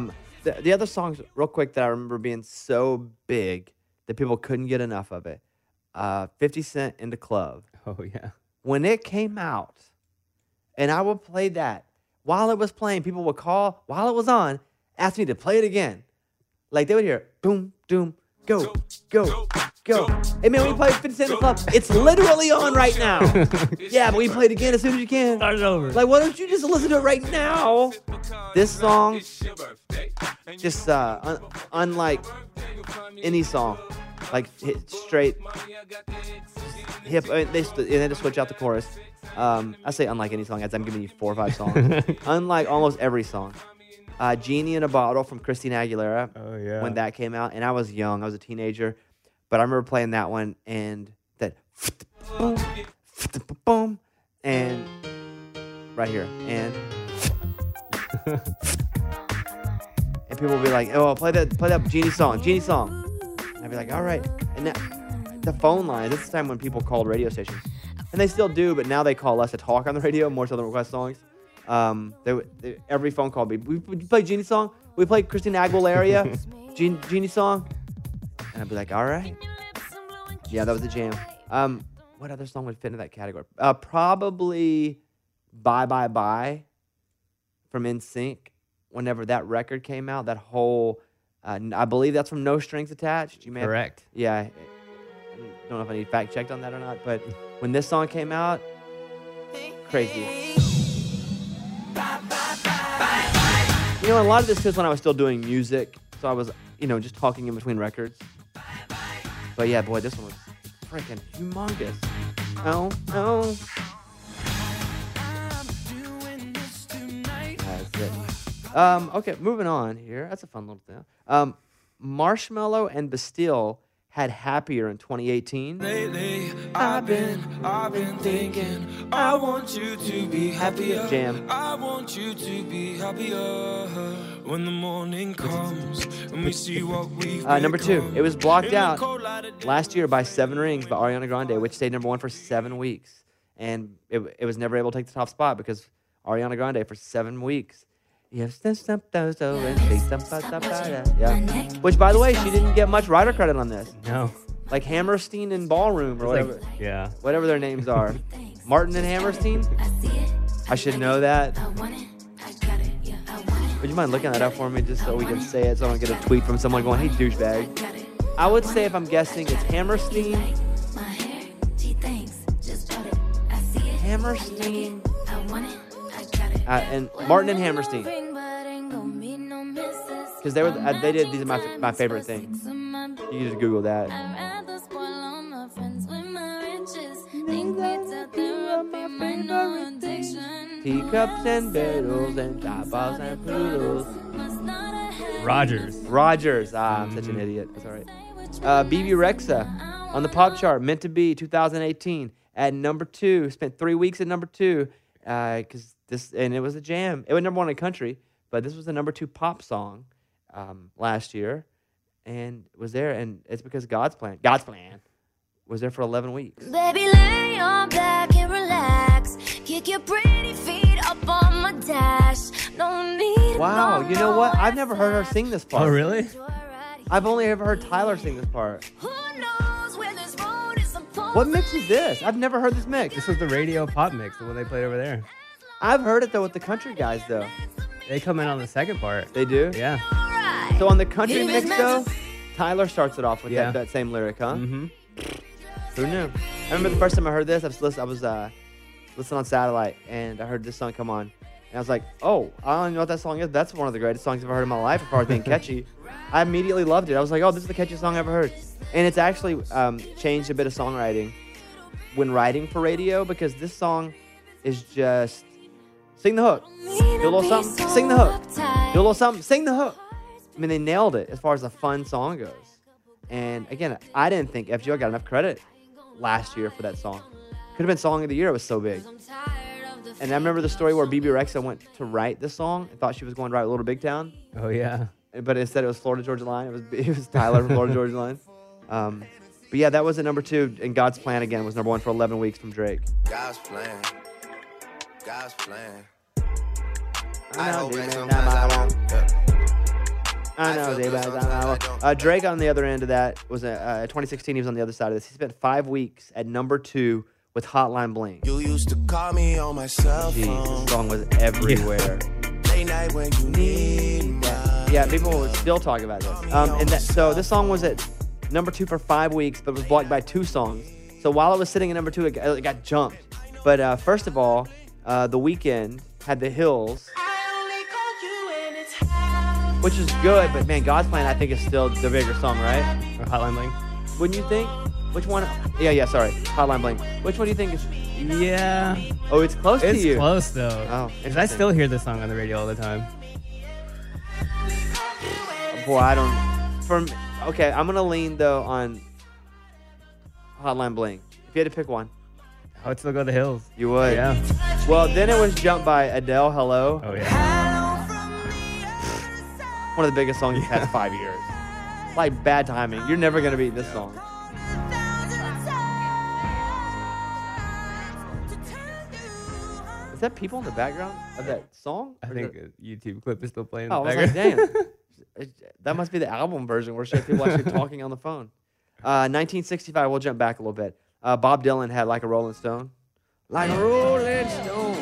The, the other songs, real quick, that I remember being so big that people couldn't get enough of it. Uh, fifty Cent in the Club.
Oh, yeah.
When it came out, and I would play that while it was playing, people would call while it was on, ask me to play it again. Like they would hear boom, doom, go, go, go. Hey man, we played fifty Cent in the Club. It's literally on right now. Yeah, but we play it again as soon as you can.
Start it over.
Like, why don't you just listen to it right now? This song, just uh, un- unlike any song, like hit straight hip. I mean, they st- and then to switch out the chorus. Um, I say unlike any song, as I'm giving you four or five songs. Unlike almost every song. Uh, Genie in a Bottle from Christina Aguilera.
Oh, yeah.
When that came out, and I was young, I was a teenager, but I remember playing that one and that boom, boom, and right here, and and people will be like, "Oh, play that, play that Genie song, Genie song." And I'd be like, "All right." And that, the phone line. This is the time when people called radio stations, and they still do, but now they call us to talk on the radio more so than request songs. Um, they, they, every phone call would be, "We play Genie song. We play Christina Aguilera, Genie, Genie song." And I'd be like, "All right." Yeah, that was the jam. Um, what other song would fit into that category? Uh, probably "Bye Bye Bye" from N Sync. Whenever that record came out, that whole, uh, I believe that's from No Strings Attached. You may have-
Correct.
yeah, I don't know if I need fact checked on that or not, but when this song came out, crazy. You know, a lot of this is when I was still doing music, so I was, you know, just talking in between records. But yeah, boy, this one was freaking humongous. Oh, oh. That's it. Um, okay, moving on here. That's a fun little thing. Um, Marshmello and Bastille had Happier in twenty eighteen.
Lately, I've been, I've been thinking, I want you to be happier.
Jam.
I want you to be happier when the morning comes and we see what we've
Uh, number two,
become.
it was blocked
In the
out
cold light of day.
last year by Seven Rings by Ariana Grande, which stayed number one for seven weeks. And it, it was never able to take the top spot because Ariana Grande for seven weeks. Yeah. Which, by the way, she didn't get much writer credit on this.
No.
Like Hammerstein and Ballroom or
It's
whatever,
like, yeah.
whatever their names are. Martin and Hammerstein? I should know that. Would you mind looking that up for me just so we can say it so I don't get a tweet from someone going, "Hey, douchebag"? I would say, if I'm guessing, it's Hammerstein. Hammerstein. Uh, and Martin and Hammerstein. Because they were, uh, they did, these are my, my favorite things. You can just Google that. Teacups and Beatles and Tapas and Poodles.
Rogers.
Rogers. Ah, I'm such an idiot. That's all right. Uh, B B Rexa on the pop chart, Meant to Be, two thousand eighteen, at number two. Spent three weeks at number two, because this and it was a jam. It was number one in country, but this was the number two pop song um, last year, and was there. And it's because God's plan, God's plan, was there for eleven weeks.
Baby, lay on back and relax. Kick your pretty feet up on my dash. No need.
Wow, you know what? I've never heard her sing this part.
Oh, really?
I've only ever heard Tyler sing this part.
Who knows where this road is supposed
What mix is this? I've never heard this mix.
This was the radio pop mix, the one they played over there.
I've heard it though with the country guys though.
They come in on the second part.
They do?
Yeah.
Alright.
So on the country
He
mix
was
though,
meant to-
Tyler starts it off with
Yeah.
that, that same lyric, huh?
Mm-hmm.
Who knew? I remember the first time I heard this, I was listening, I was uh, listening on satellite, and I heard this song come on, and I was like, "Oh, I don't even know what that song is. That's one of the greatest songs I've ever heard in my life, as far as being catchy." I immediately loved it. I was like, "Oh, this is the catchiest song I've ever heard," and it's actually um, changed a bit of songwriting when writing for radio, because this song is just sing the hook, do a little something, sing the hook, do a little something, sing the hook. I mean, they nailed it as far as a fun song goes. And again, I didn't think F G O got enough credit last year for that song. Could have been Song of the Year. It was so big. And I remember the story where B B Rexa went to write this song and thought she was going to write Little Big Town,
Oh, yeah.
but instead it was Florida Georgia Line. It was it was Tyler from Florida Georgia Line. Um, but yeah, that was at number two. And God's Plan again was number one for eleven weeks from Drake.
God's plan. God's plan.
I
I
know,
hope
dude,
that
man,
sometimes I
nah,
won't. Yeah.
I know, Dave. I know. Uh, Drake on the other end of that was a uh, twenty sixteen. He was on the other side of this. He spent five weeks at number two with Hotline Bling.
You used to call me on my cell
Jeez,
phone.
this song was everywhere.
Late night when you need me.
Yeah, yeah, people would still talk about this. Um, and that, so this song was at number two for five weeks, but was blocked by two songs. So while it was sitting at number two, it got, it got jumped. But uh, first of all, uh, The Weeknd had The Hills, which is good. But man, God's Plan I think is still the bigger song, right?
Or Hotline Bling.
Wouldn't you think? Which one? Yeah, yeah. Sorry, Hotline Bling. Which one do you think is?
Yeah.
Oh, it's close
It's
to you.
close though.
Oh,
Because I
interesting.
still hear this song on the radio all the time.
Boy, I don't. From okay, I'm gonna lean though on Hotline Bling. If you had to pick one,
I would still go The Hills.
you would.
Yeah.
Well, then it was jumped by Adele. Hello.
Oh yeah.
One of the biggest songs in the past five years. Like bad timing. You're never gonna beat this song. Is that people in the background of that song?
I
Or is
think
it-
a YouTube clip is still playing. in
Oh,
the
I was like,
background.
damn. It- that must be the album version where people actually talking on the phone. Uh, nineteen sixty-five. We'll jump back a little bit. Uh, Bob Dylan had Like a Rolling Stone. Like a Rolling Stone.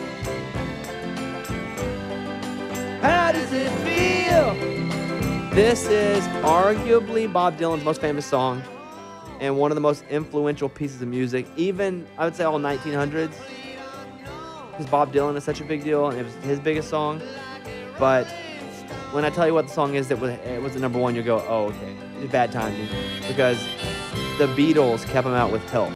How does it feel? This is arguably Bob Dylan's most famous song and one of the most influential pieces of music, even, I would say, all nineteen hundreds. Because Bob Dylan is such a big deal, and it was his biggest song. But when I tell you what the song is that was, it was the number one, you'll go, oh, okay. It's bad timing. Because the Beatles kept him out with Help.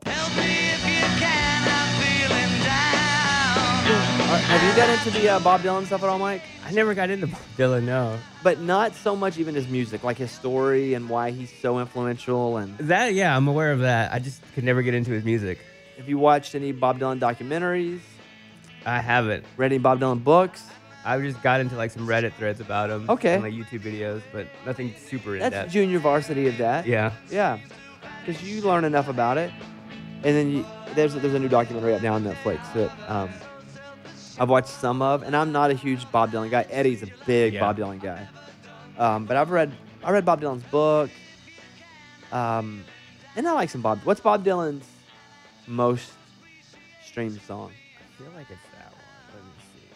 Uh, have you got into the uh, Bob Dylan stuff at all, Mike?
I never got into Bob Dylan, no.
But not so much even his music, like his story and why he's so influential. And
That, yeah, I'm aware of that. I just could never get into his music.
have you watched any Bob Dylan documentaries?
I haven't.
Read any Bob Dylan books?
I just got into like some Reddit threads about him.
Okay.
And like YouTube videos, but nothing super in
That's
depth.
junior varsity of that.
Yeah.
Yeah. Because you learn enough about it. And then you, there's, there's a new documentary out now on Netflix that um, I've watched some of. And I'm not a huge Bob Dylan guy. Eddie's a big
Yeah.
Bob Dylan guy. Um, but I've read I read Bob Dylan's book. Um, and I like some Bob. What's Bob Dylan's most streamed song?
I feel like it's that one. Let me see.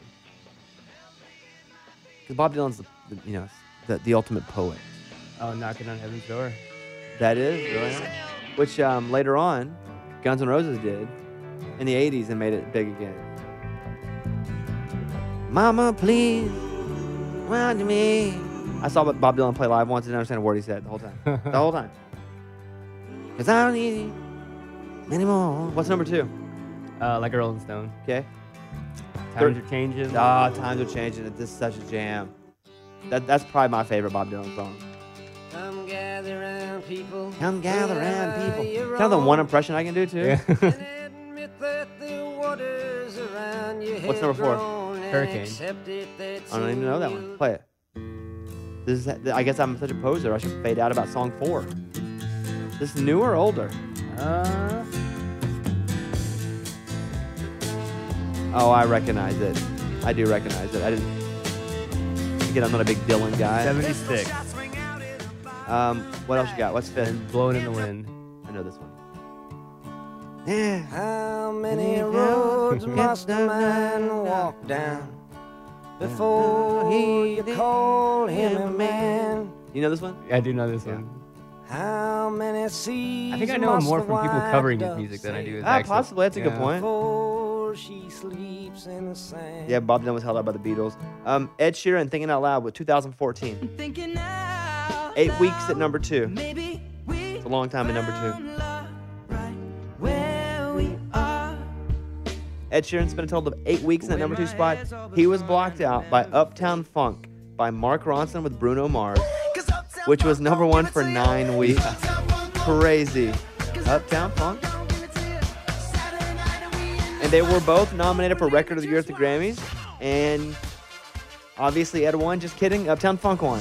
Because Bob Dylan's the, the you know the, the ultimate poet.
Oh, Knocking on Heaven's Door.
That is really nice. Which um, later on, Guns N' Roses did in the eighties and made it big again. Mama, please, run to me. I saw Bob Dylan play live once and didn't understand a word he said the whole time. The whole time. Because I don't need you anymore. What's number two?
Uh, like a Rolling Stone.
Okay.
Times are changing.
Ah, times are changing. This is such a jam. That, that's probably my favorite Bob Dylan song.
Come gather round, people.
Come gather around,
wherever
people.
you're
Kind of the one
wrong,
impression I can do too.
Yeah.
and admit that the waters around you
What's
have
number four?
grown, and
Hurricane.
accept it that
I don't even know that one. Play it. This is. I guess I'm such a poser. I should fade out about song four. This newer or older?
Uh,
Oh, I recognize it. I do recognize it. I didn't. Again, I'm not a big Dylan guy.
seventy-six.
Um, what else you got? What's fifth?
And Blowing in the Wind.
I know this one. Yeah.
How many roads must a man walk down before you call him a man?
You know this one?
I do know this
Yeah.
one.
How many seas
I think I know him
must
more
the
from people
white
covering his
dove
music than I do his
Ah,
actual-
possibly. That's a good
yeah.
point.
before she sleeps in the sand?
Yeah, Bob Dylan was held up by the Beatles. Um, Ed Sheeran, Thinking Out Loud with two thousand fourteen.
Thinking now,
Eight weeks at number two.
maybe we
It's a long time at number two.
right where we are.
Ed Sheeran spent a total of eight weeks in that number two spot. He was blocked out by Uptown Funk by Mark Ronson with Bruno Mars, which was number one for nine weeks. Crazy. Uptown Funk. And they were both nominated for Record of the Year at the Grammys. And obviously Ed won. Just kidding. Uptown Funk won.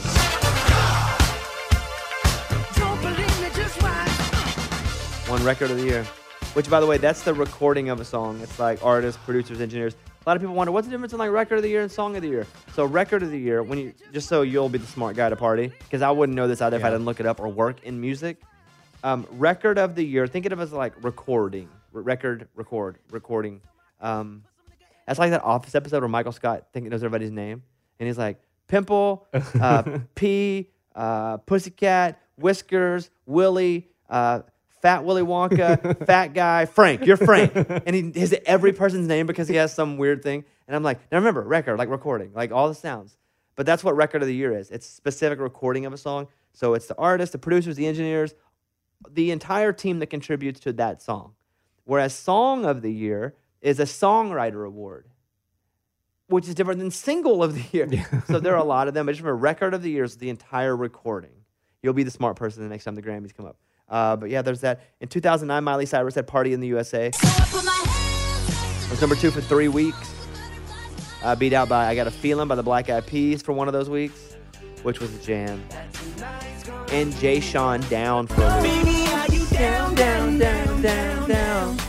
One Record of the Year. which, by the way, that's the recording of a song. It's like artists, producers, engineers. A lot of people wonder, what's the difference in like record of the year and song of the year? So record of the year, when you just so you'll be the smart guy to party, because I wouldn't know this either if I
Yeah.
didn't look it up or work in music. Um, record of the year, think of it as like recording. R- record, record, recording. Um, that's like that Office episode where Michael Scott thinking knows everybody's name. And he's like, Pimple, uh, P, uh, Pussycat, Whiskers, Willie, uh, Fat Willy Wonka, Fat Guy, Frank. You're Frank. And he has every person's name because he has some weird thing. And I'm like, now remember, record, like recording, like all the sounds. But that's what record of the year is. It's specific recording of a song. So it's the artists, the producers, the engineers, the entire team that contributes to that song. Whereas song of the year is a songwriter award, which is different than single of the year. So there are a lot of them. But just remember, record of the year is the entire recording. You'll be the smart person the next time the Grammys come up. Uh, but yeah, there's that. In two thousand nine, Miley Cyrus had Party in the U S A. It was number two for three weeks. Uh, beat out by I Got a Feeling by the Black Eyed Peas for one of those weeks, which was a jam. And Jay Sean Down for a week. Down, down, down, down, down.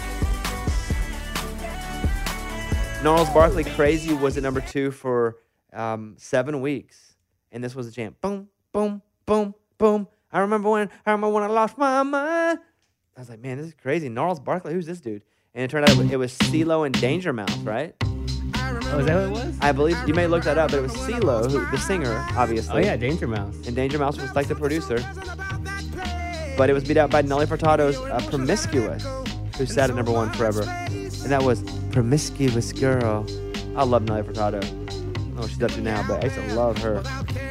Gnarls Barkley Crazy was at number two for um, seven weeks. And this was a jam. Boom, boom, boom, boom. I remember when I remember when I lost my mind. I was like, man, this is crazy. Gnarls Barkley, who's this dude? And it turned out it was CeeLo and Danger Mouse, right?
Oh, is that what it was?
I believe you may look that up, but it was CeeLo, who, the singer, obviously.
Oh yeah, Danger Mouse.
And Danger Mouse was like the producer. But it was beat out by Nelly Furtado's uh, Promiscuous, who sat at number one forever. And that was Promiscuous Girl. I love Nelly Furtado. I don't know what she's up to now, but I used to love her.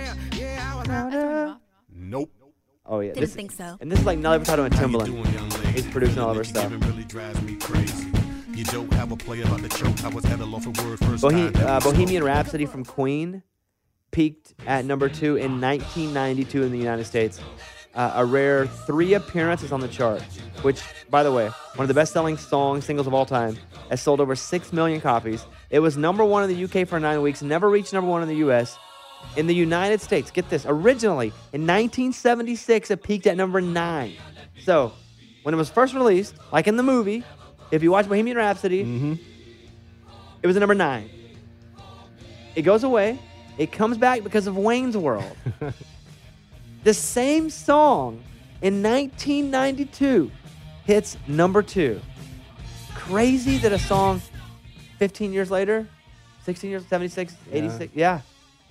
Nope.
Oh, yeah.
Didn't
This,
think so.
and this is like Nelly Furtado and
How you
Timbaland.
doing, young lady?
He's producing all of her
That
stuff.
Thanksgiving really drives me crazy. You don't have a play about the choke. I was at a loss for words first
Bohe-
time.
uh, Bohemian Rhapsody from Queen peaked at number two in nineteen ninety-two in the United States. Uh, a rare three appearances on the chart, which, by the way, one of the best-selling song singles of all time, has sold over six million copies. It was number one in the U K for nine weeks, never reached number one in the U S. In the United States, get this, originally in nineteen seventy-six, it peaked at number nine. So, when it was first released, like in the movie, if you watch Bohemian Rhapsody,
Mm-hmm.
it was at number nine. It goes away. It comes back because of Wayne's World. The same song in nineteen ninety-two hits number two. Crazy that a song fifteen years later, sixteen years, seventy-six, eighty-six, yeah,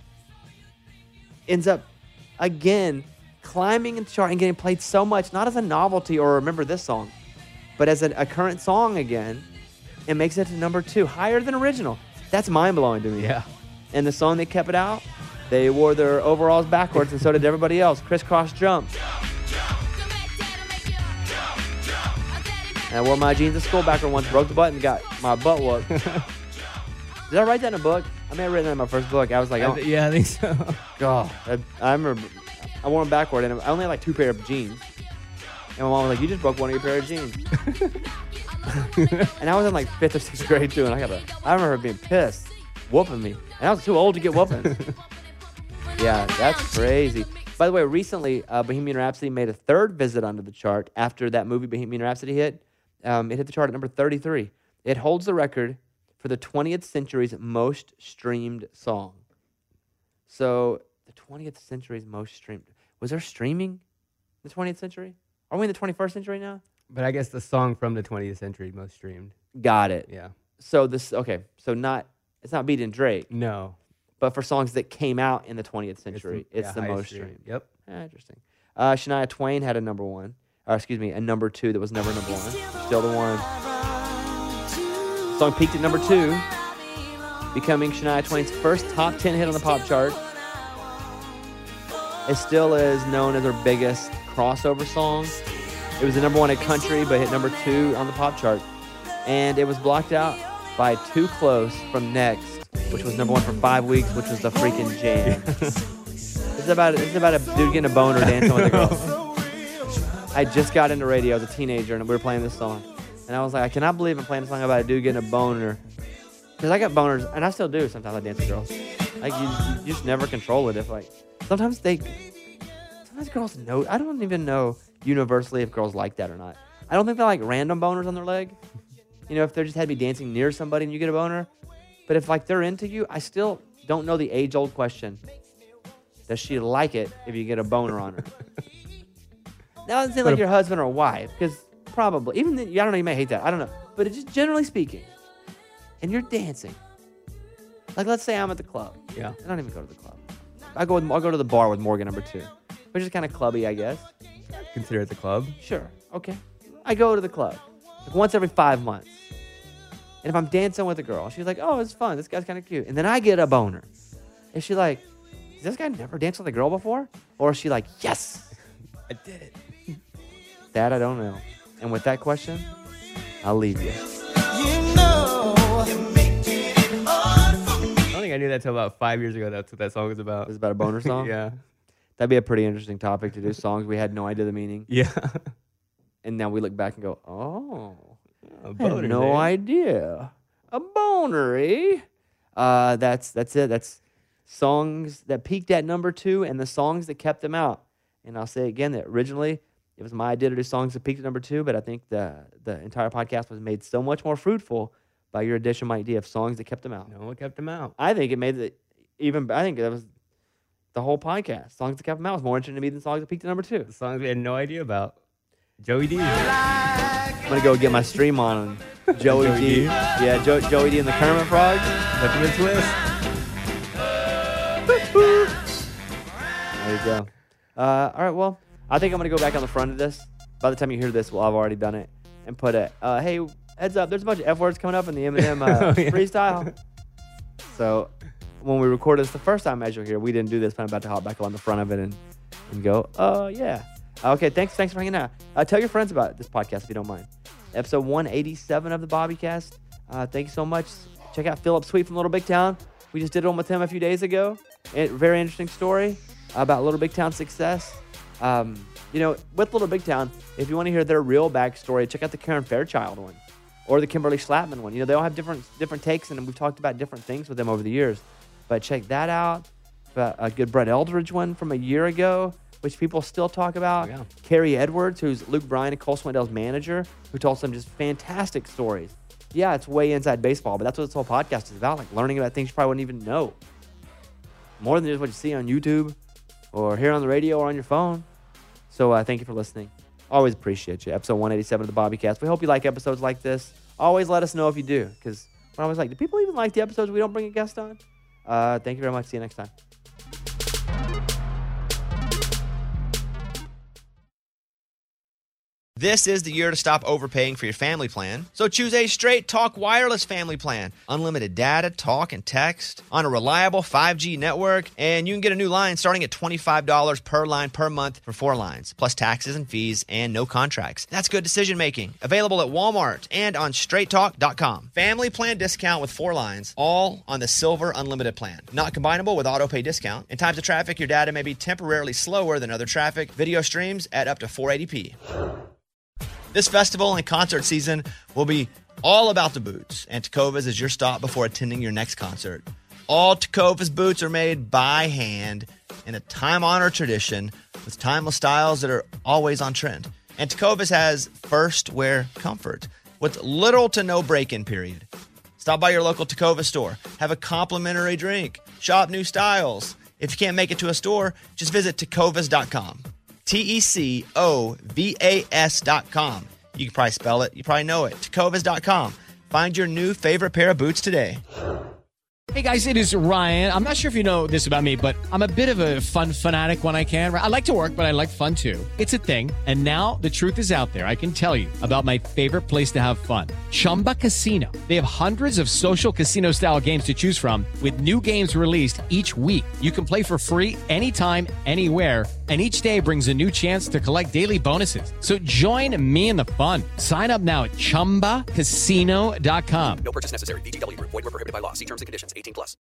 ends up again climbing in the chart and getting played so much, not as a novelty or remember this song, but as a, a current song again, and makes it to number two, higher than original. That's mind-blowing to me.
Yeah.
And the song they kept it out, they wore their overalls backwards, and so did everybody else. Crisscross jump. And I wore my jeans to school backward once, broke the button, got my butt whooped. Did I write that in a book? I may have written that in my first book. I was like,
I
oh,
th- yeah, I think so.
God. I, I remember I wore them backward, and I only had like two pair of jeans. And my mom was like, you just broke one of your pair of jeans. And I was in like fifth or sixth grade too, and I got a, I remember her being pissed, whooping me. And I was too old to get whooping. Yeah, that's crazy. By the way, recently, uh, Bohemian Rhapsody made a third visit onto the chart after that movie Bohemian Rhapsody hit. Um, it hit the chart at number thirty-three. It holds the record for the twentieth century's most streamed song. So, the twentieth century's most streamed. Was there streaming in the twentieth century? Are we in the twenty-first century now?
But I guess the song from the twentieth century most streamed.
Got it.
Yeah.
So this, okay, so not, it's not beating Drake,
No.
but for songs that came out in the twentieth century, it's,
yeah,
the
highest
most
stream.
streamed.
Yep.
Ah, interesting. Uh, Shania Twain had a number one, or excuse me, a number two that was never number one. Still the one. Song peaked at number two, becoming Shania Twain's first top ten hit on the pop chart. It still is known as her biggest crossover song. It was the number one at country, but hit number two on the pop chart. And it was blocked out by Too Close from Next, which was number one for five weeks, which was the freaking jam. It's about it's about a dude getting a boner dancing with a girl. I just got into radio as a teenager, and we were playing this song. And I was like, I cannot believe I'm playing a song about a dude getting a boner. Because I got boners, and I still do sometimes I dance with girls. Like, you, you just never control it. If, like, sometimes they, sometimes girls know, I don't even know universally if girls like that or not. I don't think they're like random boners on their leg. You know, if they're just had to be dancing near somebody and you get a boner. But if like they're into you, I still don't know the age-old question. Does she like it if you get a boner on her? Now, doesn't say like your husband or wife, because probably, even then, I don't know, you may hate that. I don't know. But it's just generally speaking, and you're dancing. Like, let's say I'm at the club.
Yeah.
I don't even go to the club. I go with, I'll go to the bar with Morgan number two, which is kind of clubby, I guess.
Consider it the club.
Sure. Okay. I go to the club like once every five months. And if I'm dancing with a girl, she's like, oh, it's fun. This guy's kind of cute. And then I get a boner. Is she like, has this guy never danced with a girl before? Or is she like, yes, I did it? That I don't know. And with that question, I'll leave you.
You know, you're making it hard for me.
I don't think I knew that till about five years ago. That's what that song was about.
It was about a boner song?
Yeah.
That'd be a pretty interesting topic to do. Songs we had no idea the meaning.
Yeah.
And now we look back and go, oh,
A
I had
boner
no
there.
idea. A boner, eh? Uh, that's, that's it. That's songs that peaked at number two and the songs that kept them out. And I'll say again that originally it was my idea to do songs that peaked at number two, but I think the the entire podcast was made so much more fruitful by your addition, my idea of songs that kept them out.
No one kept them out.
I think it made it even, I think that was the whole podcast. Songs that kept them out was more interesting to me than songs that peaked at number two.
The songs we had no idea about. Joey D.
I'm going to go get my stream on Joey,
Joey
D.
D.
Yeah, jo- Joey D and the Kermit Frog.
Peppermint Twist.
There you go. Uh, all right, well, I think I'm going to go back on the front of this. By the time you hear this, well, I've already done it. And put it, uh, hey, heads up, there's a bunch of F words coming up in the Eminem uh,
Oh, yeah.
freestyle. So when we recorded this the first time, as you'll hear, we didn't do this, but I'm about to hop back on the front of it and, and go, oh, uh, yeah. Okay, thanks thanks for hanging out. Uh, tell your friends about this podcast if you don't mind. Episode one eighty-seven of the Bobbycast. Uh, thank you so much. Check out Philip Sweet from Little Big Town. We just did one with him a few days ago. It, very interesting story about Little Big Town success. Um, you know, with Little Big Town, if you want to hear their real backstory, check out the Karen Fairchild one or the Kimberly Schlappman one. You know, they all have different different takes, and we've talked about different things with them over the years. But check that out. But a good Brett Eldridge one from a year ago, which people still talk about.
Yeah.
Carrie Edwards, who's Luke Bryan and Cole Swindell's manager, who told some just fantastic stories. Yeah, it's way inside baseball, but that's what this whole podcast is about, like learning about things you probably wouldn't even know. More than just what you see on YouTube or hear on the radio or on your phone. So uh, thank you for listening. Always appreciate you. Episode one eighty-seven of the Bobbycast. We hope you like episodes like this. Always let us know if you do, because we're always like, do people even like the episodes we don't bring a guest on? Uh, thank you very much. See you next time.
This is the year to stop overpaying for your family plan. So choose a Straight Talk Wireless family plan. Unlimited data, talk, and text on a reliable five G network. And you can get a new line starting at twenty-five dollars per line per month for four lines, plus taxes and fees and no contracts. That's good decision making. Available at Walmart and on straight talk dot com. Family plan discount with four lines, all on the Silver Unlimited plan. Not combinable with auto pay discount. In times of traffic, your data may be temporarily slower than other traffic. Video streams at up to four eighty p. This festival and concert season will be all about the boots, and Tecovas is your stop before attending your next concert. All Tecovas boots are made by hand in a time-honored tradition with timeless styles that are always on trend. And Tecovas has first wear comfort with little to no break-in period. Stop by your local Tecovas store, have a complimentary drink, shop new styles. If you can't make it to a store, just visit tecovas dot com. T E C O V A S dot com. You can probably spell it. You probably know it. tecovas dot com. Find your new favorite pair of boots today.
Hey guys, it is Ryan. I'm not sure if you know this about me, but I'm a bit of a fun fanatic when I can. I like to work, but I like fun too. It's a thing. And now the truth is out there. I can tell you about my favorite place to have fun. Chumba Casino. They have hundreds of social casino style games to choose from with new games released each week. You can play for free anytime, anywhere. And each day brings a new chance to collect daily bonuses. So join me in the fun. Sign up now at chumba casino dot com.
No purchase necessary. V G W Group. Void where prohibited by law. See terms and conditions. eighteen plus.